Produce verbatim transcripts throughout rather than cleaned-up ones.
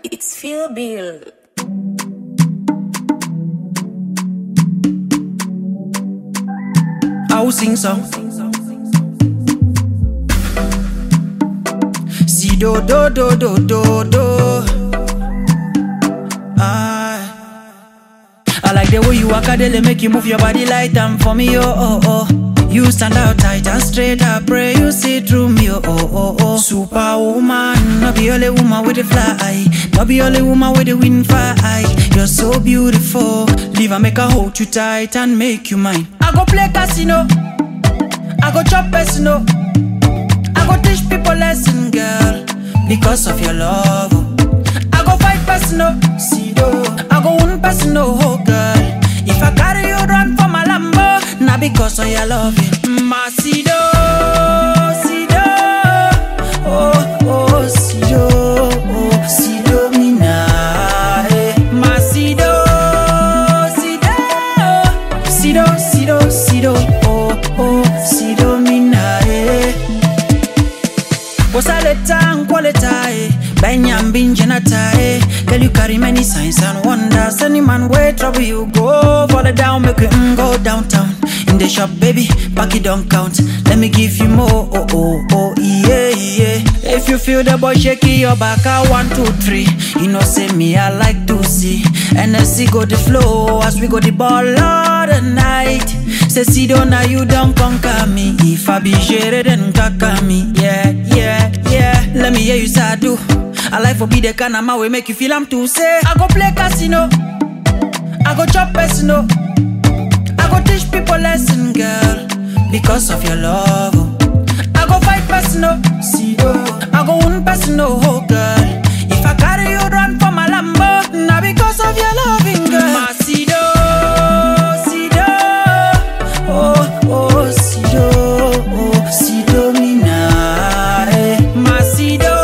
It's Phil Bill. I will sing song. Si do do do do do do. I I like the way you walk, they make you move your body like them for me, oh oh oh. You stand out tight and straight, I pray you see through me, oh oh oh oh. Superwoman, not be only woman with the fly, not be only woman with the wind fight. You're so beautiful, leave and make her hold you tight and make you mine. I go play casino, I go chop casino, I go teach people lesson, girl, because of your love. I go fight personal, see though, I go one personal, oh girl. If I carry you run for my Lambo, not because of your loving. Ma Sido, Sido, oh, oh, Sido, oh, Sido mina, eh. Ma Sido, Sido, Sido, Sido, Sido, oh, oh, Sido mina, eh. What's a letter, qualita, eh. Banyam binjanata, eh. Girl, you carry many signs and wonders. Any man way trouble you go, fall it down, make it mm, go downtown. In the shop, baby, back it don't count. Let me give you more, oh, oh, oh, yeah, yeah. If you feel the boy shaking your back, I one, two, three. You know, say me, I like to see. And I see go the flow as we go the ball all the night. Say, see, don't now you don't conquer me. If I be shaded, then conquer me. Yeah, yeah, yeah. Let me hear you say I do. I like for be the kind of man we make you feel I'm too say. I go play casino, I go chop casino, I go teach people lesson, girl, because of your love. I go fight personal, see oh, I go one personal, oh girl. If I carry you run for my Lambo, not because of your loving, girl. Ma Sido, Sido, oh oh Sido, oh Sido mina, eh. Ma Sido,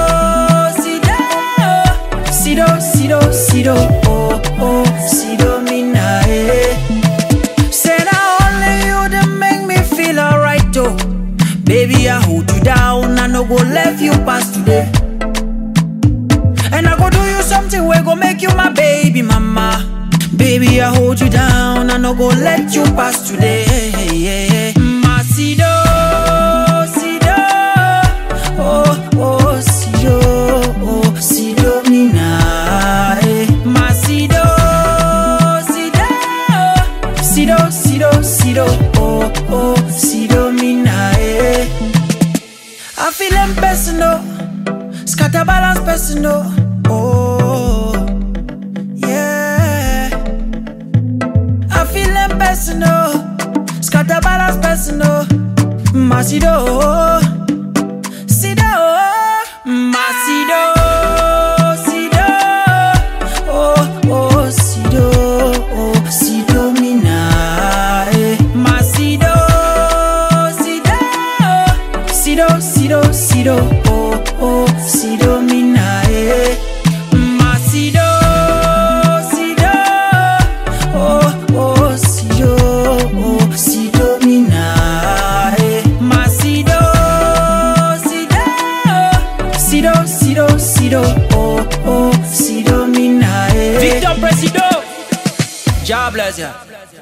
Sido, Sido, Sido, oh oh Sido mina, eh. Say now only you that make me feel alright, oh. Baby, I hold you down, I no go let you pass today. And I go do you something where go make you my baby mama. Baby, I hold you down, I no go let you pass today. Ma Sido, Sido, oh oh Sido, oh Sido mina, eh. Ma Sido, Sido, Sido, Sido, Sido, oh oh Sido mina, eh. I feel them personal, scatter balance personal, oh yeah. I feel them personal, scatter balance personal. Ma Sido, Sido, Ma Sido, Sido, oh oh Sido, oh Sido mina, eh. Ma Sido, Sido, Sido, Sido, Sido, oh oh Sido mina, eh. Ma Sido, Sido, oh oh Sido, oh Sido mina, eh. Ma Sido, Sido, Sido, Sido, Sido, oh oh Sido mina, eh. Victor Presido, God bless ya.